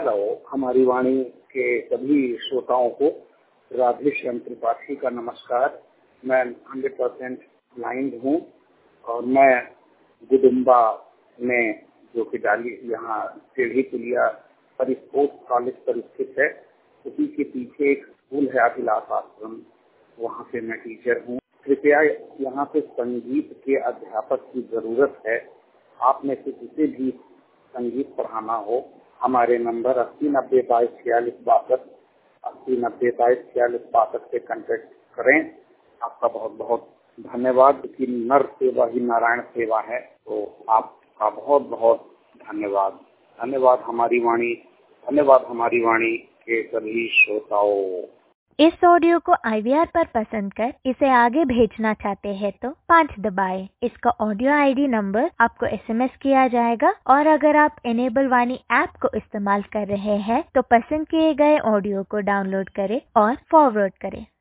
Hello, हमारी वाणी के सभी श्रोताओं को राधे श्याम त्रिपाठी का नमस्कार। मैं 100% ब्लाइंड हूँ और मैं गुडुम्बा में जो कि डाली यहाँ टेढ़ी पुलिया पर स्पोर्ट्स कॉलेज पर स्थित है, उसी के पीछे एक स्कूल है अभिलाष आश्रम, वहाँ पे मैं टीचर हूँ। कृपया यहाँ पे संगीत के अध्यापक की जरूरत है। आप में से किसी भी संगीत पढ़ाना हो, हमारे नंबर 8090224662 8090224662 पे कांटेक्ट करें। आपका बहुत बहुत धन्यवाद। कि नर सेवा ही नारायण सेवा है, तो आपका बहुत बहुत धन्यवाद। धन्यवाद हमारी वाणी के सभी श्रोताओं। इस ऑडियो को IVR पर पसंद कर इसे आगे भेजना चाहते हैं तो 5 दबाएं। इसका ऑडियो ID नंबर आपको SMS किया जाएगा और अगर आप इनेबल वाणी ऐप को इस्तेमाल कर रहे हैं तो पसंद किए गए ऑडियो को डाउनलोड करें और फॉरवर्ड करें।